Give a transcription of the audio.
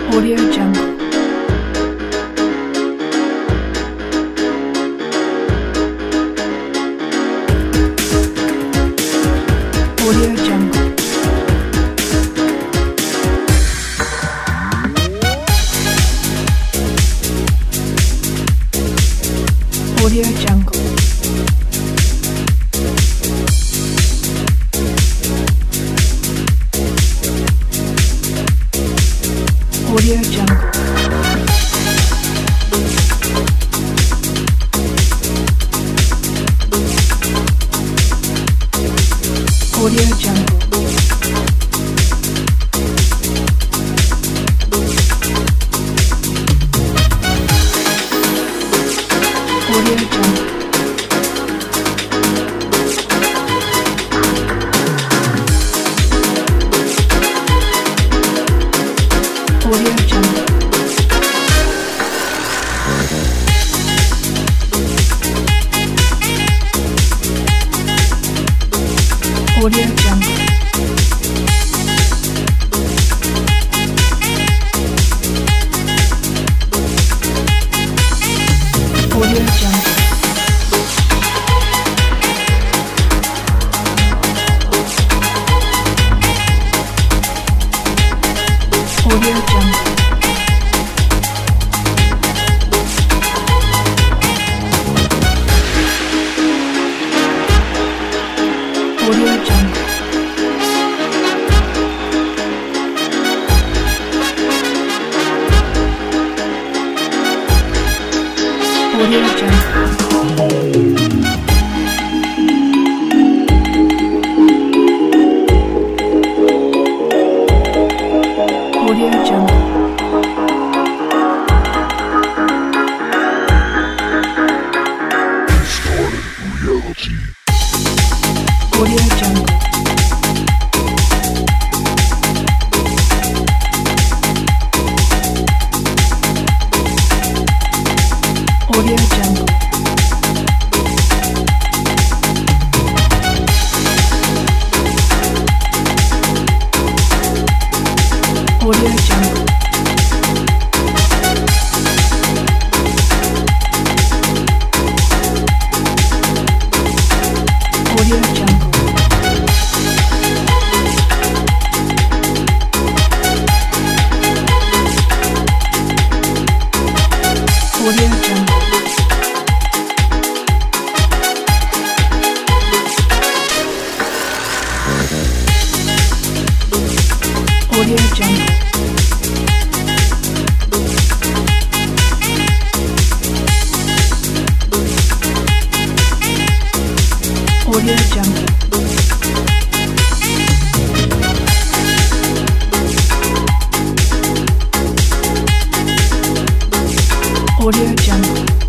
Audio Jungle. Audio Jungle. Audio Jungle. Audio Jungle. Audio Jungle. Audio Jungle. Audio Jungle. Audio Jungle. Audio Jungle. Audio Jungle. Audio Jungle. Audio Jungle. Audio Jungle. Distorted reality. Audio Jungle. Audio Jungle. Audio Jungle. Audio Jungle. Audio Jungle. Audio Jungle. Audio Jungle. Audio Jungle.